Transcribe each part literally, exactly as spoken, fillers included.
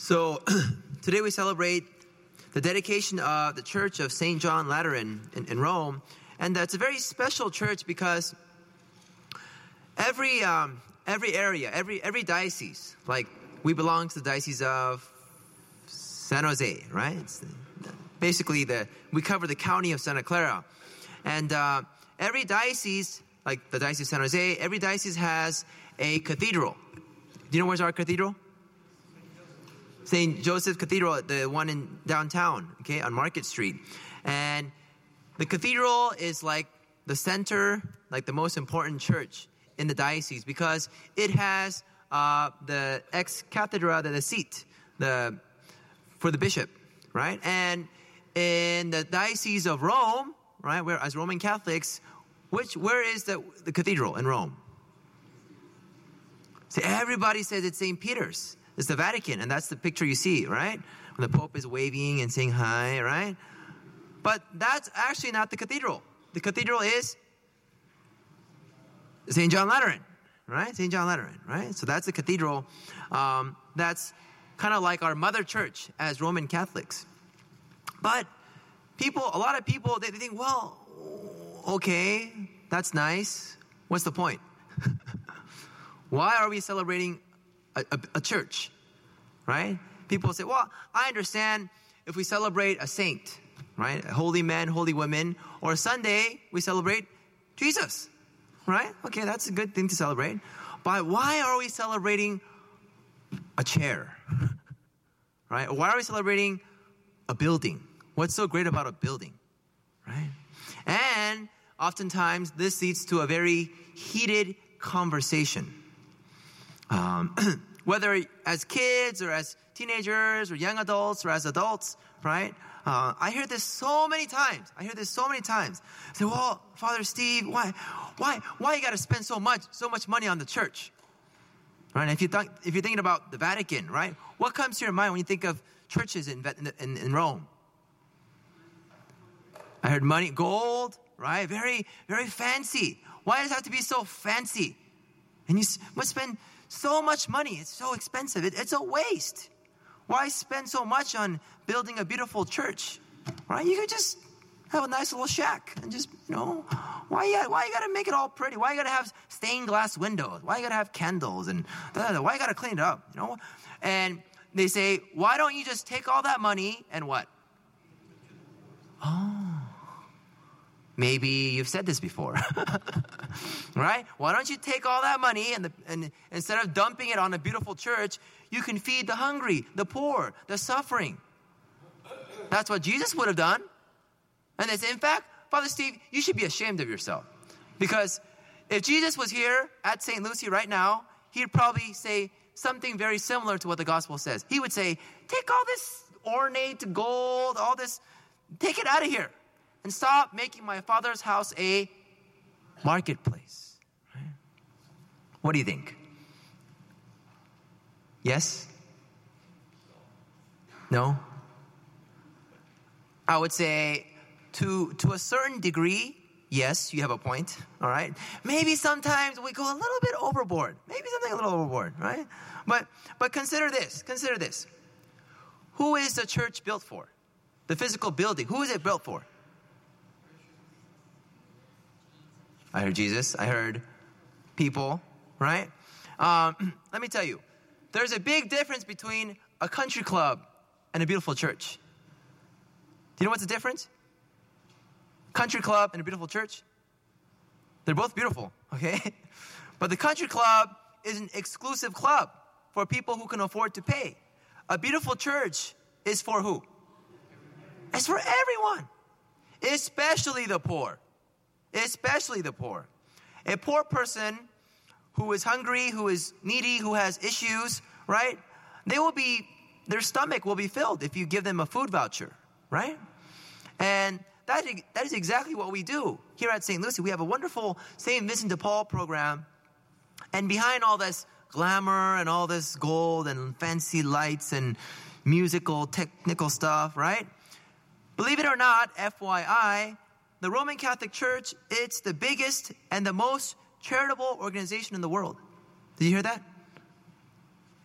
So today we celebrate the dedication of the Church of Saint John Lateran in, in Rome. And that's a very special church because every um, every area, every every diocese, like we belong to the Diocese of San Jose, right? It's basically, the we cover the county of Santa Clara. And uh, every diocese, like the Diocese of San Jose, every diocese has a cathedral. Do you know where's our cathedral? Saint Joseph Cathedral, the one in downtown, okay, on Market Street. And the cathedral is like the center, like the most important church in the diocese because it has uh, the ex cathedra, the, the seat, the for the bishop, right? And in the Diocese of Rome, right, where as Roman Catholics, which where is the the cathedral in Rome? See, everybody says it's Saint Peter's. It's the Vatican, and that's the picture you see, right? When the Pope is waving and saying hi, right? But that's actually not the cathedral. The cathedral is Saint John Lateran, right? Saint John Lateran, right? So that's the cathedral. Um, that's kind of like our mother church as Roman Catholics. But people, a lot of people, they, they think, well, okay, that's nice. What's the point? Why are we celebrating a, a, a church, right? People say, well, I understand if we celebrate a saint, right? A holy man, holy women, or Sunday, we celebrate Jesus, right? Okay, that's a good thing to celebrate. But why are we celebrating a chair, right? Why are we celebrating a building? What's so great about a building, right? And oftentimes, this leads to a very heated conversation. Um, whether as kids or as teenagers or young adults or as adults, right? Uh, I hear this so many times. I hear this so many times. I say, well, Father Steve, why, why, why you got to spend so much, so much money on the church, right? And if you th- if you're thinking about the Vatican, right? What comes to your mind when you think of churches in in, in Rome? I heard money, gold, right? Very, very fancy. Why does it have to be so fancy? And you must spend so much money. It's so expensive. It, it's a waste. Why spend so much on building a beautiful church? Right? You could just have a nice little shack and just, you know, why you gotta, why you gotta make it all pretty? Why you gotta have stained glass windows? Why you gotta have candles? And blah, blah, why you gotta clean it up? You know? And they say, why don't you just take all that money and what? Oh. Maybe you've said this before, right? Why don't you take all that money and, the, and instead of dumping it on a beautiful church, you can feed the hungry, the poor, the suffering. That's what Jesus would have done. And they say, in fact, Father Steve, you should be ashamed of yourself. Because if Jesus was here at Saint Lucy right now, he'd probably say something very similar to what the gospel says. He would say, take all this ornate gold, all this, take it out of here. And stop making my Father's house a marketplace. Right? What do you think? Yes? No? I would say to, to a certain degree, yes, you have a point. All right? Maybe sometimes we go a little bit overboard. Maybe something a little overboard, right? But, but consider this. Consider this. Who is the church built for? The physical building. Who is it built for? I heard Jesus. I heard people, right? Um, let me tell you, there's a big difference between a country club and a beautiful church. Do you know what's the difference? Country club and a beautiful church? They're both beautiful, okay? But the country club is an exclusive club for people who can afford to pay. A beautiful church is for who? It's for everyone, especially the poor. Especially the poor. A poor person who is hungry, who is needy, who has issues, right? They will be, their stomach will be filled if you give them a food voucher, right? And that, that is exactly what we do here at Saint Lucy. We have a wonderful Saint Vincent de Paul program. And behind all this glamour and all this gold and fancy lights and musical, technical stuff, right? Believe it or not, F Y I, the Roman Catholic Church, it's the biggest and the most charitable organization in the world. Did you hear that?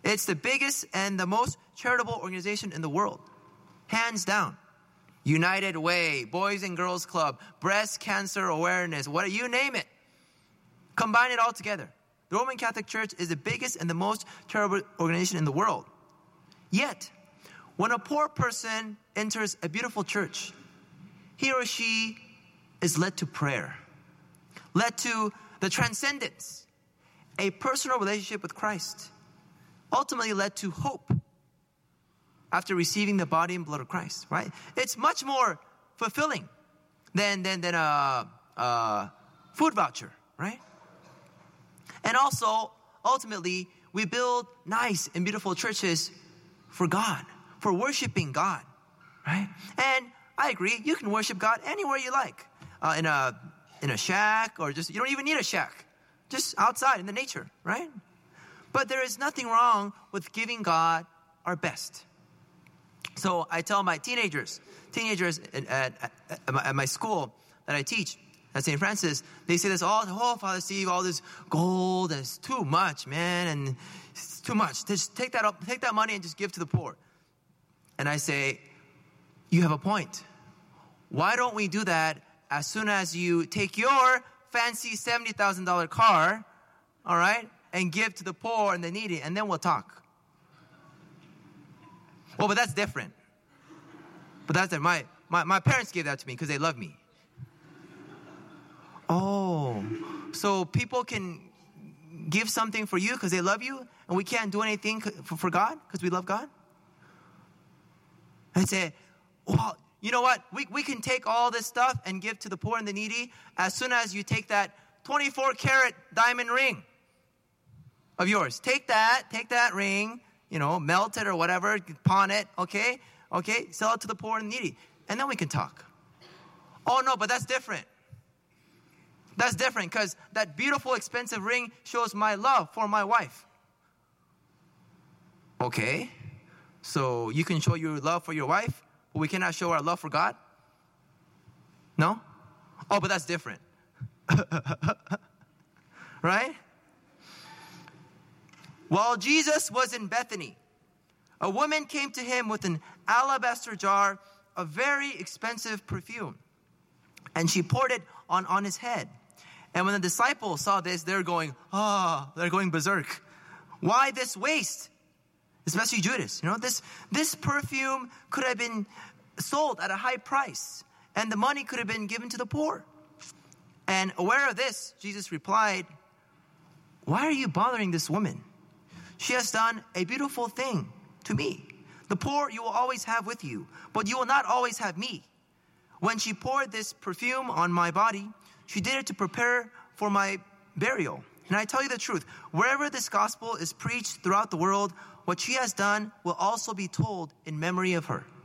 It's the biggest and the most charitable organization in the world. Hands down. United Way, Boys and Girls Club, breast cancer awareness, what you name it. Combine it all together. The Roman Catholic Church is the biggest and the most charitable organization in the world. Yet, when a poor person enters a beautiful church, he or she is led to prayer, led to the transcendence, a personal relationship with Christ, ultimately led to hope after receiving the body and blood of Christ, right? It's much more fulfilling than, than, than a, a food voucher, right? And also, ultimately, we build nice and beautiful churches for God, for worshiping God, right? And I agree, you can worship God anywhere you like, uh, in a in a shack, or just, you don't even need a shack, just outside in the nature, right? But there is nothing wrong with giving God our best. So I tell my teenagers, teenagers at, at, at, my, at my school that I teach at Saint Francis, they say this all, oh, Father Steve, all this gold, it's too much, man, and it's too much. Just take that up, take that money and just give to the poor. And I say, you have a point. Why don't we do that as soon as you take your fancy seventy thousand dollars car, all right, and give to the poor and the needy, and then we'll talk. Well, but that's different. But that's different. My, my, my parents gave that to me because they love me. Oh, so people can give something for you because they love you, and we can't do anything for, for God because we love God? I say, well, you know what? We we can take all this stuff and give to the poor and the needy as soon as you take that twenty-four karat diamond ring of yours. Take that, take that ring, you know, melt it or whatever, pawn it, okay? Okay, sell it to the poor and needy. And then we can talk. Oh, no, but that's different. That's different because that beautiful, expensive ring shows my love for my wife. Okay, so you can show your love for your wife, but we cannot show our love for God? No? Oh, but that's different. Right? While Jesus was in Bethany, a woman came to him with an alabaster jar of very expensive perfume, and she poured it on, on his head. And when the disciples saw this, they're going, ah, oh, they're going berserk. Why this waste? Especially Judas. You know, this, this perfume could have been sold at a high price, and the money could have been given to the poor. And aware of this, Jesus replied, why are you bothering this woman? She has done a beautiful thing to me. The poor you will always have with you, but you will not always have me. When she poured this perfume on my body, she did it to prepare for my burial. And I tell you the truth, wherever this gospel is preached throughout the world, what she has done will also be told in memory of her.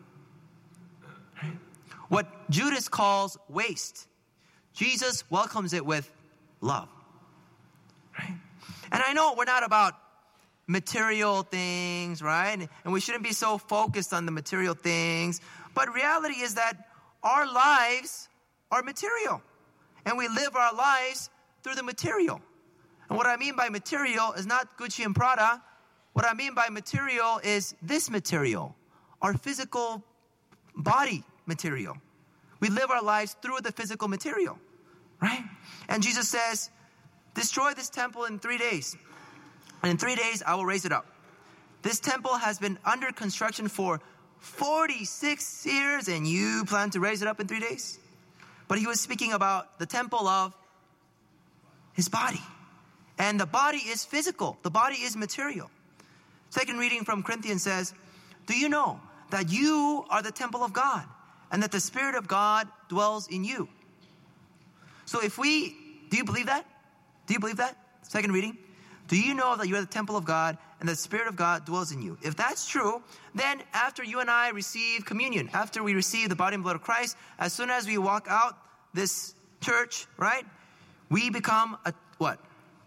What Judas calls waste, Jesus welcomes it with love. Right? And I know we're not about material things, right? And we shouldn't be so focused on the material things. But reality is that our lives are material. And we live our lives through the material. And what I mean by material is not Gucci and Prada. What I mean by material is this material, our physical body material. We live our lives through the physical material, right? And Jesus says, destroy this temple in three days. And in three days, I will raise it up. This temple has been under construction for forty-six years, and you plan to raise it up in three days? But he was speaking about the temple of his body. And the body is physical. The body is material. Second reading from Corinthians says, do you know that you are the temple of God and that the Spirit of God dwells in you? So if we, do you believe that? Do you believe that? Second reading. Do you know that you are the temple of God and the Spirit of God dwells in you? If that's true, then after you and I receive communion, after we receive the body and blood of Christ, as soon as we walk out this church, right, we become a, what?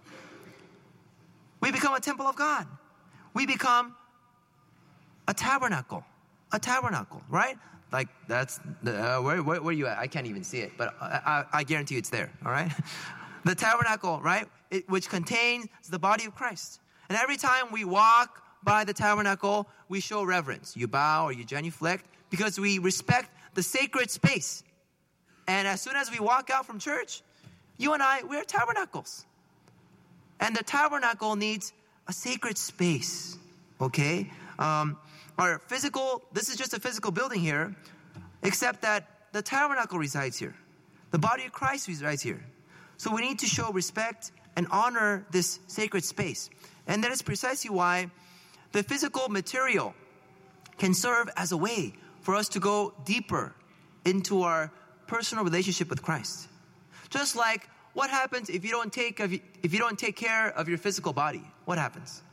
We become a temple of God. We become a tabernacle. A tabernacle, right? Like that's, the, uh, where, where, where are you at? I can't even see it, but I, I, I guarantee you it's there, all right? The tabernacle, right? It, which contains the body of Christ. And every time we walk by the tabernacle, we show reverence. You bow or you genuflect because we respect the sacred space. And as soon as we walk out from church, you and I, we're tabernacles. And the tabernacle needs a sacred space, okay? Um, our physical, this is just a physical building here, except that the tabernacle resides here. The body of Christ resides here. So we need to show respect and honor this sacred space. And that is precisely why the physical material can serve as a way for us to go deeper into our personal relationship with Christ. Just like what happens if you don't take if you don't take care of your physical body? What happens?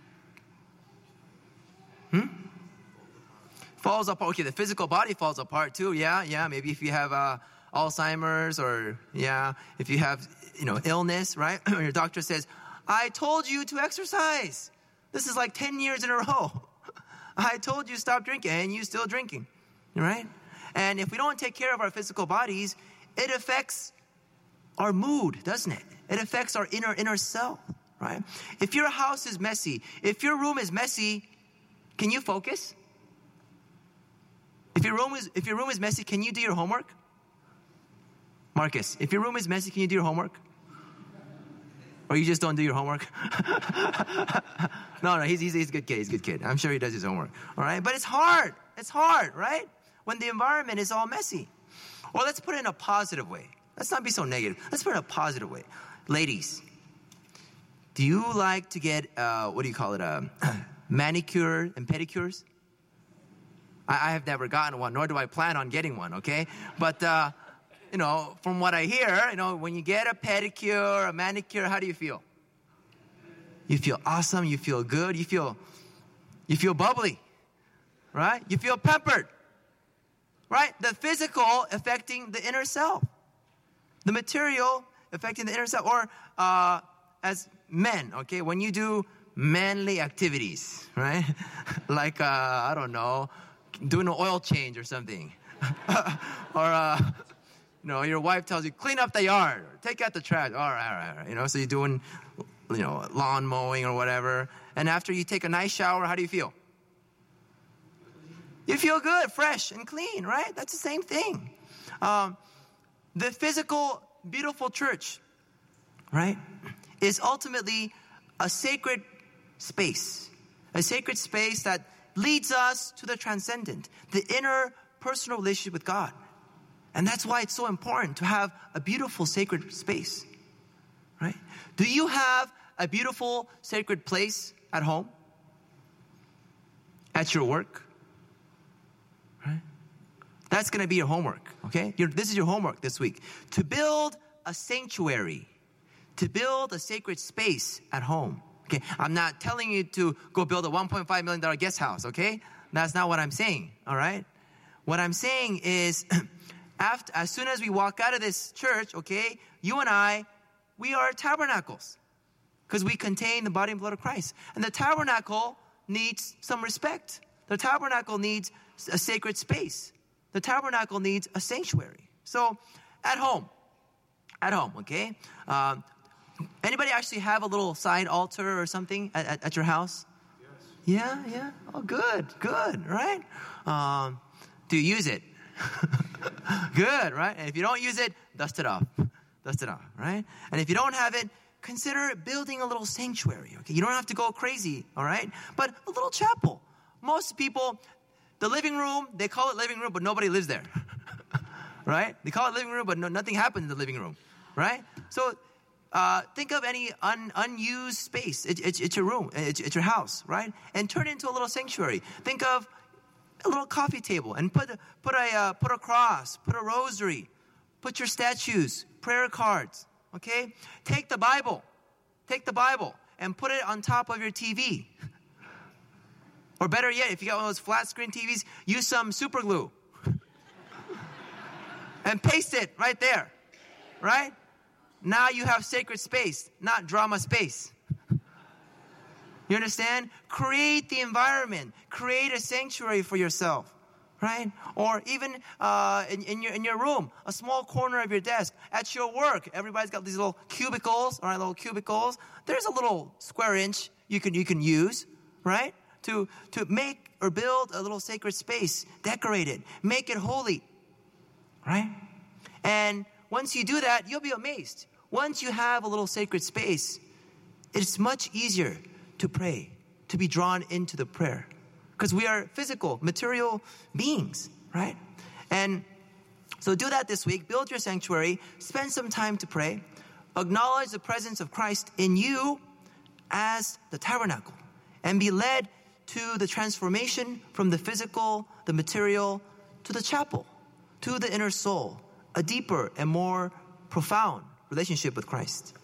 Hmm? Falls apart. Okay, the physical body falls apart too. Yeah, yeah. Maybe if you have uh, Alzheimer's, or yeah, if you have you know illness, right? Your doctor says, "I told you to exercise. This is like ten years in a row. I told you stop drinking, and you still drinking, right?" And if we don't take care of our physical bodies, it affects our mood, doesn't it? It affects our inner inner self, right? If your house is messy, if your room is messy, can you focus? If your room is if your room is messy, can you do your homework? Marcus, if your room is messy, can you do your homework? Or you just don't do your homework? no, no, he's, he's, he's a good kid. He's a good kid. I'm sure he does his homework. All right? But it's hard. It's hard, right? When the environment is all messy. Or let's put it in a positive way. Let's not be so negative. Let's put it in a positive way. Ladies, do you like to get, uh, what do you call it, uh, manicure and pedicures? I, I have never gotten one, nor do I plan on getting one, okay? But, uh, you know, from what I hear, you know, when you get a pedicure, a manicure, how do you feel? You feel awesome. You feel good. You feel, you feel bubbly, right? You feel pampered, right? The physical affecting the inner self, the material affecting the inner self. Or uh, as men, okay, when you do manly activities, right? like uh, I don't know, doing an oil change or something, or. Uh, You know, your wife tells you, clean up the yard, or take out the trash. All right, all right, all right. You know, so you're doing, you know, lawn mowing or whatever. And after you take a nice shower, how do you feel? You feel good, fresh and clean, right? That's the same thing. Um, the physical, beautiful church, right, is ultimately a sacred space. A sacred space that leads us to the transcendent, the inner personal relationship with God. And that's why it's so important to have a beautiful sacred space, right? Do you have a beautiful sacred place at home? At your work? Right? That's going to be your homework, okay? Your, this is your homework this week. To build a sanctuary, to build a sacred space at home, okay? I'm not telling you to go build a one point five million dollars guest house, okay? That's not what I'm saying, all right? What I'm saying is... After, as soon as we walk out of this church, okay, you and I, we are tabernacles because we contain the body and blood of Christ. And the tabernacle needs some respect. The tabernacle needs a sacred space. The tabernacle needs a sanctuary. So at home, at home, okay, um, anybody actually have a little side altar or something at, at, at your house? Yes. Yeah, yeah. Oh, good, good, right? Um, do you use it? Good, right? And if you don't use it, dust it off. Dust it off, right? And if you don't have it, consider building a little sanctuary, okay? You don't have to go crazy, all right? But a little chapel. Most people, the living room, they call it living room, but nobody lives there, right? They call it living room, but no, nothing happens in the living room, right? So uh, think of any un, unused space. It, it, it's your room. It's, it's your house, right? And turn it into a little sanctuary. Think of a little coffee table and put put a uh, put a cross, put a rosary, put your statues, prayer cards. Okay, take the Bible, take the Bible and put it on top of your T V. Or better yet, if you got one of those flat screen T Vs, use some super glue and paste it right there. Right? Now you have sacred space, not drama space. You understand? Create the environment. Create a sanctuary for yourself, right? Or even uh, in, in your in your room, a small corner of your desk. At your work, everybody's got these little cubicles, all right, little cubicles. There's a little square inch you can you can use, right? to, to make or build a little sacred space, decorate it, make it holy, right? And once you do that, you'll be amazed. Once you have a little sacred space, it's much easier to pray, to be drawn into the prayer. Because we are physical, material beings, right? And so do that this week. Build your sanctuary. Spend some time to pray. Acknowledge the presence of Christ in you as the tabernacle. And be led to the transformation from the physical, the material, to the chapel, to the inner soul. A deeper and more profound relationship with Christ.